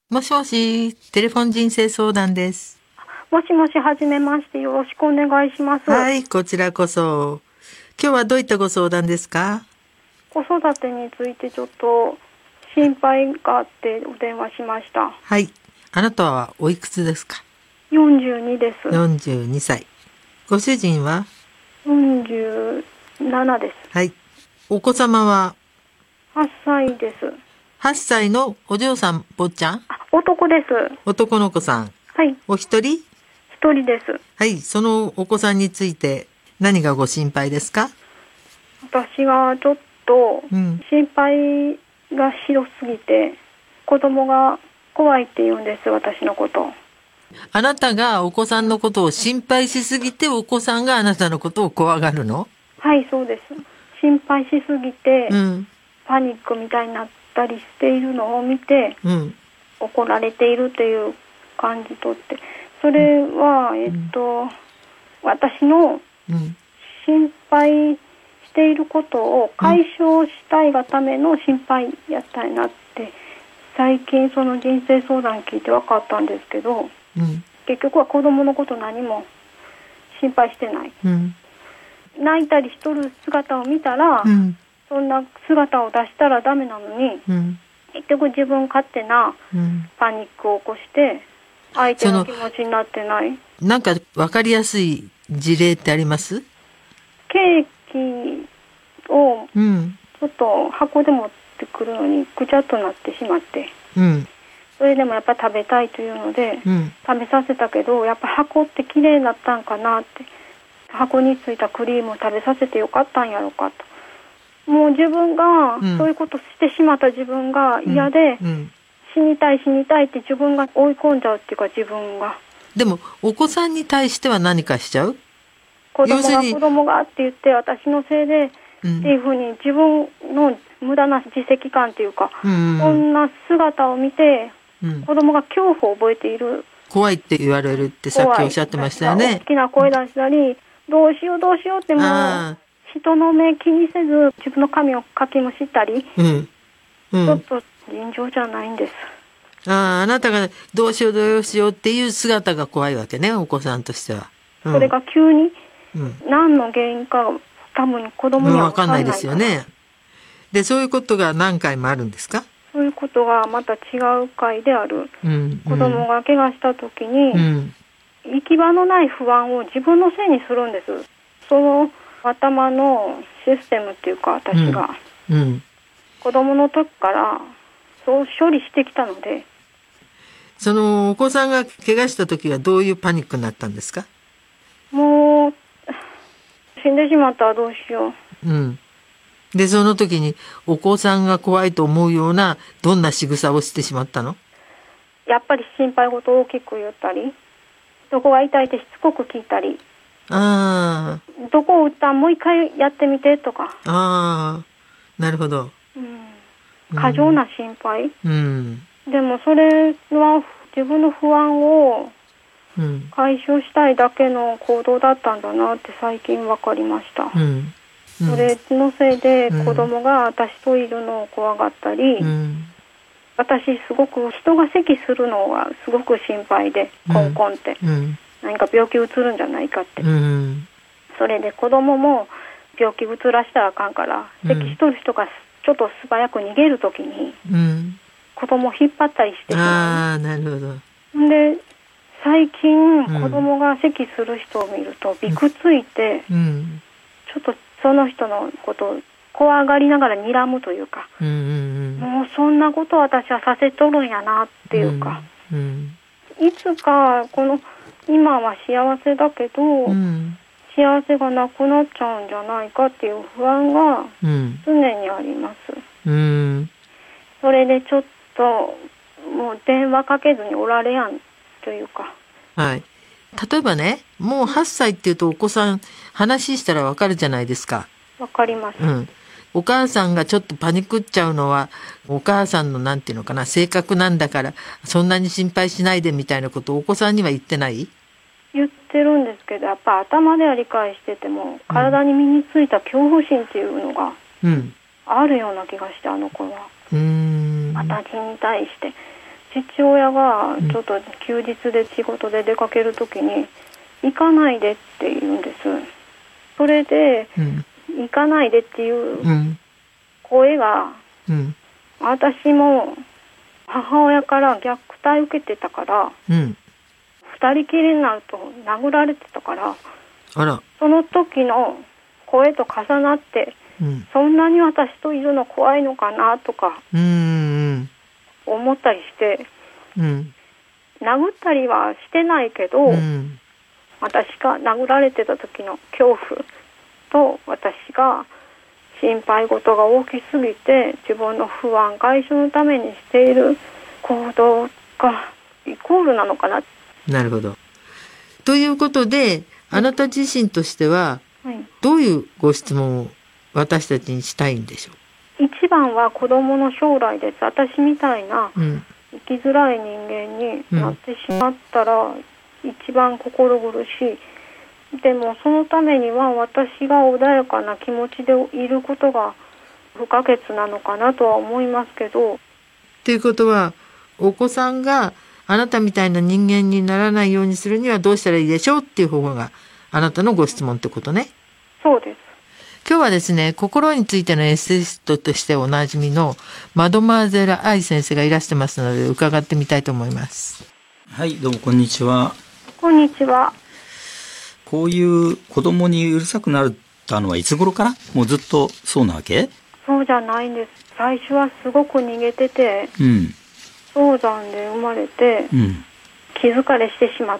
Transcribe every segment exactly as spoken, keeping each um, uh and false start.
もしもし、テレフォン人生相談です。 もしもし、はじめまして。よろしくお願いします。 はい、こちらこそ。今日はどういったご相談ですか？ 子育てについてちょっと心配があってお電話しました。 はい。あなたはおいくつですか？ よんじゅうにです。 よんじゅうにさい。ご主人は？ よんじゅうななです。 はい。お子様は？ はっさいです。 はっさいのお嬢さん、坊ちゃん？ あ、男です。 男の子さん。 はい。 お一人？ 一人です。 はい。そのお子さんについて何がご心配ですか？ 私がちょっとうん心配がひどすぎて、子供が怖いって言うんです、私のこと。 あなたがお子さんのことを心配しすぎて、お子さんがあなたのことを怖がるの？ はい、そうです。心配しすぎて、 うん。 パニックみたいになったりしているのを見て、 うん。 怒られているっていう感じとって、それは、えっと、私のうん。 心配していることを解消したいがための心配やったんやなって、最近その人生相談聞いて分かったんですけど、 うん。 結局は子供のこと何も心配してない。 うん。 泣いたりしとる姿を見たら、 うん。 そんな姿を出したらダメなのに、 うん。 結局自分勝手なうんパニックを起こして相手の気持ちになってない。 なんか分かりやすい事例ってあります？ ケーキをうん。 ちょっと箱で持ってくるのにぐちゃっとなってしまって、 うん。 それでもやっぱり食べたいというので、 うん。 食べさせたけど、やっぱ箱って綺麗だったんかなって、箱についたクリームを食べさせてよかったんやろうかと。もう自分が、 うん、 そういうことしてしまった自分が嫌で、 うんうん、 死にたい死にたいって自分が追い込んじゃうっていうか、自分が。 でもお子さんに対しては何かしちゃう？ 子供が子供がって言って私のせいで、うん、っていうふうに自分の無駄な自責感っていうか、うん、そんな姿を見て、うん、子供が恐怖を覚えている。 怖いって言われるってさっきおっしゃってましたよね。 大きな声出したり、どうしようどうしようってもう人の目気にせず自分の髪をかきむしったり、うんうん、ちょっと尋常じゃないんです。 ああ、あなたがどうしようどうしようっていう姿が怖いわけね、お子さんとしては。 うん、それが急に、うん、何の原因か多分子供には分かんないから、うん、分かんないですよね。 で、そういうことが何回もあるんですか？ そういうことがまた違う回である。うんうん、子供が怪我した時に、うん、行き場のない不安を自分のせいにするんです。その頭のシステムっていうか、私が、うんうん、子供の時からそう処理してきたので。 そのお子さんが怪我した時はどういうパニックになったんですか？ もう死んでしまったらどうしよう。うん。で、その時にお子さんが怖いと思うようなどんな仕草をしてしまったの？ やっぱり心配事を大きく言ったり、どこが痛いってしつこく聞いたり、 ああ、どこを打ったんもう一回やってみてとか。 ああ、なるほど。 うん、過剰な心配。 うん。 でもそれは自分の不安を解消したいだけの行動だったんだなって最近分かりました。うんうん、それのせいで子供が私といるのを怖がったり、うん、私すごく人が咳するのがすごく心配で、コンコンって、うん、何か病気うつるんじゃないかって、うん、それで子供も病気うつらしたらあかんから、うん、咳しとる人がちょっと素早く逃げるときに、うん、子供を引っ張ったりしてしまう。 ああ、なるほど。 で最近子供が咳する人を見るとびくついて、うん、ちょっとその人のことを怖がりながら睨むというか、うんうんうん、もうそんなことを私はさせとるんやなっていうか、うんうん、いつかこの今は幸せだけど、うん、幸せがなくなっちゃうんじゃないかっていう不安が常にあります、うん、それでちょっともう電話かけずにおられやんというか、 はい、例えばね、もうはっさいっていうとお子さん話したらわかるじゃないですか。 わかります、うん、 お母さんがちょっとパニクっちゃうのはお母さんのなんていうのかな、性格なんだからそんなに心配しないでみたいなことをお子さんには言ってない？ 言ってるんですけど、やっぱ頭では理解してても体に身についた恐怖心っていうのがあるような気がして、あの子はうーん私に対して父親がちょっと休日で仕事で出かけるときに、行かないでって言うんです。それで、うん、行かないでっていう声が、うん、私も母親から虐待受けてたから、うん、二人きりになると殴られてたから、あら、その時の声と重なって、うん、そんなに私といるの怖いのかなとか思ったりして、うん、殴ったりはしてないけど、うん、私が殴られてた時の恐怖と私が心配事が大きすぎて自分の不安解消のためにしている行動がイコールなのかな。 なるほど。ということで、あなた自身としてはどういうご質問を私たちにしたいんでしょう。一番は子どもの将来です。私みたいな生きづらい人間になってしまったら一番心苦しい。でもそのためには私が穏やかな気持ちでいることが不可欠なのかなとは思いますけど。 ということは、お子さんがあなたみたいな人間にならないようにするにはどうしたらいいでしょうっていう方があなたのご質問ってことね。 そうです。 今日はですね、心についてのエッセイストとしておなじみのマドマーゼル愛先生がいらしてますので伺ってみたいと思います。 はい、どうもこんにちは。 こんにちは。 こういう子供にうるさくなったのはいつ頃から？もうずっとそうなわけ？ そうじゃないんです。最初はすごく逃げてて、うん、早産で生まれて、うん、気疲れしてしまって、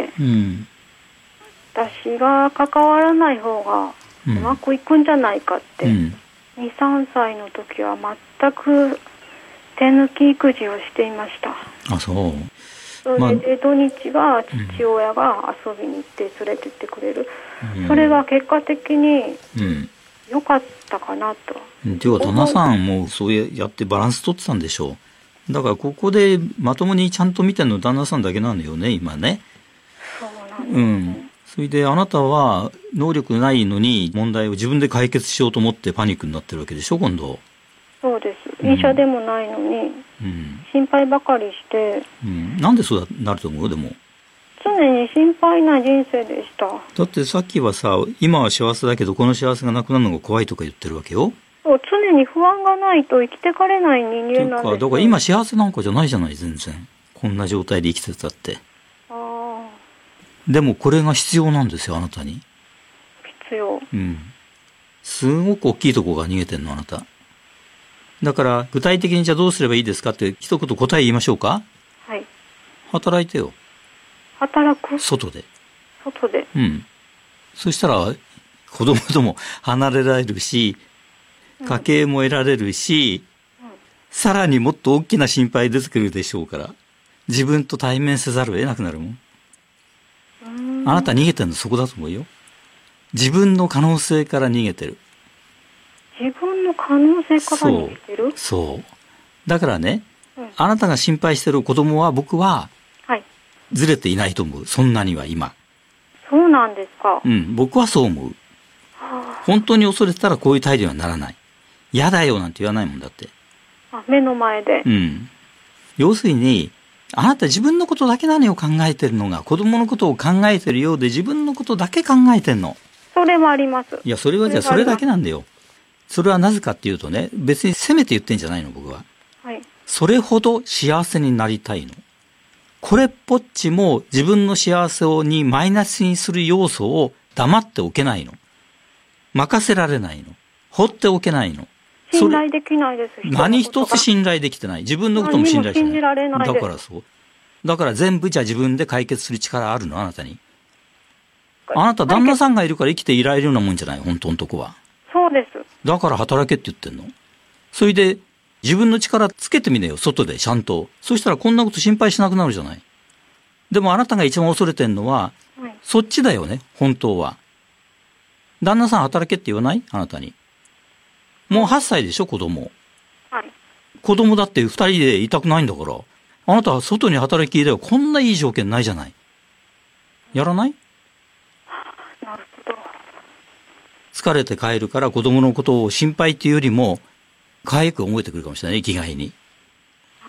うん、私が関わらない方がうまくいくんじゃないかって、うん、に、さんさいの時は全く手抜き育児をしていました。 あ、そう。 それで土日は父親が遊びに行って連れてってくれる、うん、それが結果的に良かったかなと、 うん、では旦那さんもそうやってバランス取ってたんでしょう。だからここでまともにちゃんと見てるの旦那さんだけなのよね今ね。 そうなんですね、うん、 それであなたは能力ないのに問題を自分で解決しようと思ってパニックになってるわけでしょ今度。 そうです。医者でもないのに、うん、心配ばかりして、 うん、なんでそうなると思う？でも常に心配な人生でした。 だってさっきはさ、今は幸せだけどこの幸せがなくなるのが怖いとか言ってるわけよ。 そう、常に不安がないと生きてかれない人間なんです。 だから、だから今幸せなんかじゃないじゃない全然。こんな状態で生きてたって。ああ。でもこれが必要なんですよあなたに。 必要。 うん。すごく大きいとこが逃げてんのあなた。だから具体的にじゃあどうすればいいですかって一言答え言いましょうか。 はい。 働いてよ。 働く？ 外で。 外で。 うん。そしたら子供とも離れられるし、家計も得られるし、うんうん、さらにもっと大きな心配出てくるでしょうから、自分と対面せざるを得なくなるもん。うーん、あなた逃げてるのそこだと思うよ。自分の可能性から逃げてる。 自分の可能性から逃げてる？ そう。そう。だからね、うん、あなたが心配してる子供は僕は、はい。ずれていないと思う。そんなには今。 そうなんですか。 うん、僕はそう思う。はあ、本当に恐れてたらこういう態度にはならない。嫌だよなんて言わないもんだって。 あ、目の前で。 うん。要するに、あなた自分のことだけ何を考えてるのが、子供のことを考えてるようで自分のことだけ考えてるの。 それはあります。 いや、それはじゃあそれだけなんだよ。それはなぜかっていうとね、別に責めて言ってんじゃないの僕は。はい。それほど幸せになりたいの。これっぽっちも自分の幸せにマイナスにする要素を黙っておけないの。任せられないの。放っておけないの。 信頼できないです。 何一つ信頼できてない。自分のことも信頼してない。 信じられないです。 だからそう。だから全部じゃあ自分で解決する力あるのあなたに。あなた旦那さんがいるから生きていられるようなもんじゃない本当のとこは。 そうです。 だから働けって言ってんの。それで自分の力つけてみなよ外でちゃんと。そしたらこんなこと心配しなくなるじゃない。でもあなたが一番恐れてんのは、はい、そっちだよね本当は。旦那さん働けって言わないあなたに。もうはっさいでしょ子供。はい。子供だって二人でいたくないんだから。あなたは外に働き入れよ。こんないい条件ないじゃない。やらない？ なるほど。 疲れて帰るから子供のことを心配っていうよりも可愛く思えてくるかもしれない生きがいに。 ああ、エ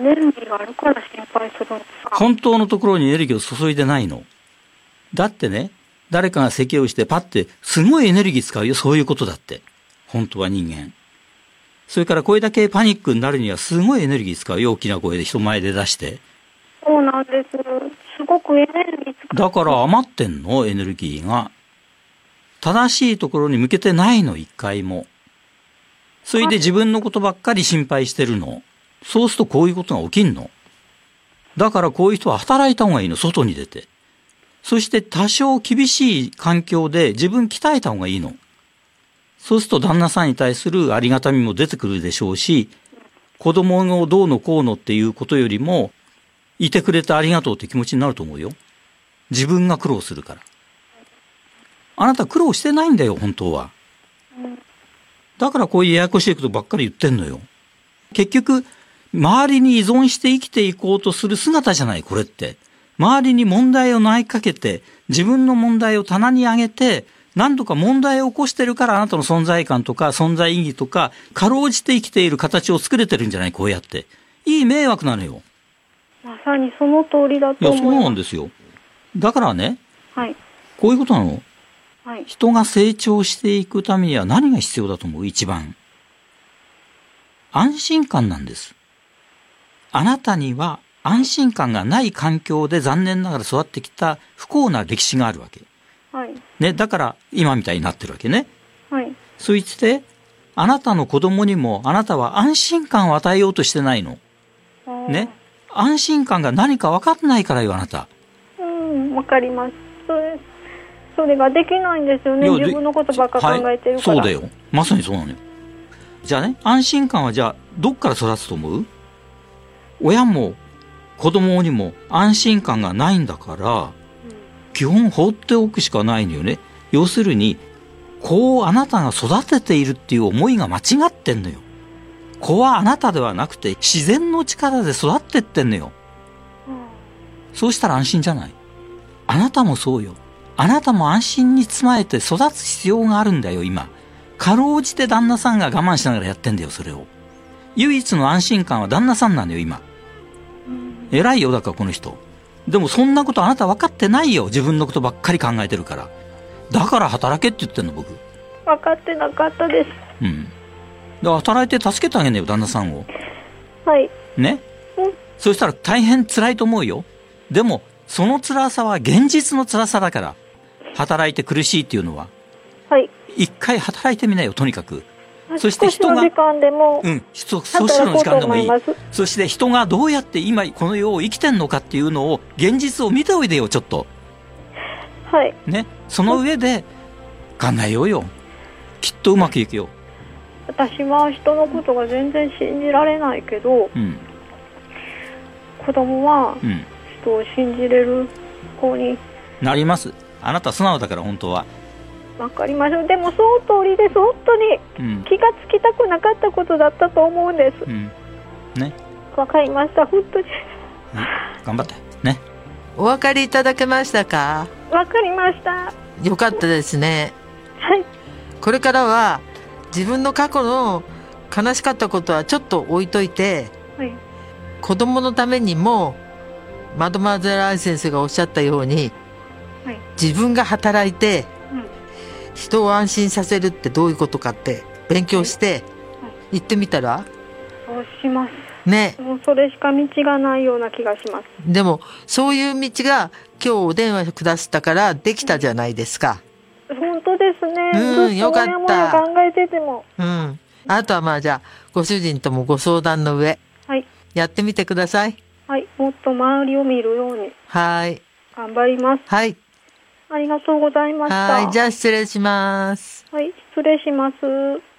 ネルギーがあるから心配するんですか？ 本当のところにエネルギーを注いでないの。だってね、誰かが咳をしてパッてすごいエネルギー使うよ。そういうことだって。本当は人間。それからこれだけパニックになるにはすごいエネルギー使うよ。大きな声で人前で出して。 そうなんです。すごくエネルギー使う。 だから余ってんの、エネルギーが。正しいところに向けてないの、一回も。それで自分のことばっかり心配してるの。そうするとこういうことが起きんの。だからこういう人は働いた方がいいの、外に出て。そして多少厳しい環境で自分鍛えた方がいいの。そうすると旦那さんに対するありがたみも出てくるでしょうし、子供をどうのこうのっていうことよりも、いてくれてありがとうって気持ちになると思うよ。自分が苦労するから。あなた苦労してないんだよ、本当は。だからこういうややこしいことばっかり言ってんのよ。結局、周りに依存して生きていこうとする姿じゃない、これって。周りに問題を投げかけて、自分の問題を棚に上げて、何度か問題を起こしてるからあなたの存在感とか存在意義とか、かろうじて生きている形を作れてるんじゃない、こうやって。いい迷惑なのよ。 まさにその通りだと思います。 いや、そうなんですよ。だからね、 はい、 こういうことなの。 はい、 人が成長していくためには何が必要だと思う？一番。安心感なんです。あなたには安心感がない環境で残念ながら育ってきた不幸な歴史があるわけ。 はい。 ね、だから今みたいになってるわけね。 はい。 そいつで、あなたの子供にもあなたは安心感を与えようとしてないの。ね。安心感が何か分かってないからよ、あなた。 うん、わかります。それ、それができないんですよね。自分のことばっか考えてるから。 はい、そうだよ。まさにそうなのよ。じゃあね、安心感はじゃあどっから育つと思う？親も子供にも安心感がないんだから、うん、基本放っておくしかないのよね。要するに、子をあなたが育てているっていう思いが間違ってんのよ。子はあなたではなくて自然の力で育ってってんのよ。うん、そうしたら安心じゃない。あなたもそうよ。あなたも安心に包まれて育つ必要があるんだよ、今。かろうじて旦那さんが我慢しながらやってんだよ、それを。唯一の安心感は旦那さんなのよ、今。偉いよ、だからこの人。でもそんなことあなた分かってないよ。自分のことばっかり考えてるから。だから働けって言ってんの、僕。 分かってなかったです。 うん。だから働いて助けてあげんねよ、旦那さんを。 はい。 ね。うん。そしたら大変辛いと思うよ。でも、その辛さは現実の辛さだから。働いて苦しいっていうのは。 はい。 一回働いてみなよ、とにかく。そして人が、 少しの時間でも、 うん、少しの時間でもいい。そして人がどうやって今この世を生きてんのかっていうのを、現実を見ておいでよ、ちょっと。 はい。 ね。その上で考えようよ。きっとうまくいくよ。 私は人のことが全然信じられないけど、うん、子供は人を信じれる子になります。あなた素直だから本当は。 わかりましょう。でもその通りです。本当に気がつきたくなかったことだったと思うんです。うん、ね。わかりました。本当に、 うん、頑張ってね。 お分かりいただけましたか？ わかりました。 よかったですね。 はい。 これからは自分の過去の悲しかったことはちょっと置いといて、はい、子供のためにもマドマゼラー先生がおっしゃったように、はい、自分が働いて、うん、人を安心させるってどういうことかって勉強して行ってみたら、 そうしますね。 もうそれしか道がないような気がします。 でもそういう道が今日お電話くださったからできたじゃないですか。 うん、本当ですね。 うん、よかった。 もや考えてても、 うん、あとはまあじゃあご主人ともご相談の上、はい、やってみてください。 はい、もっと周りを見るように、 はい、 頑張ります。 はい、 ありがとうございました。 はい、じゃあ失礼します。 はい、失礼します。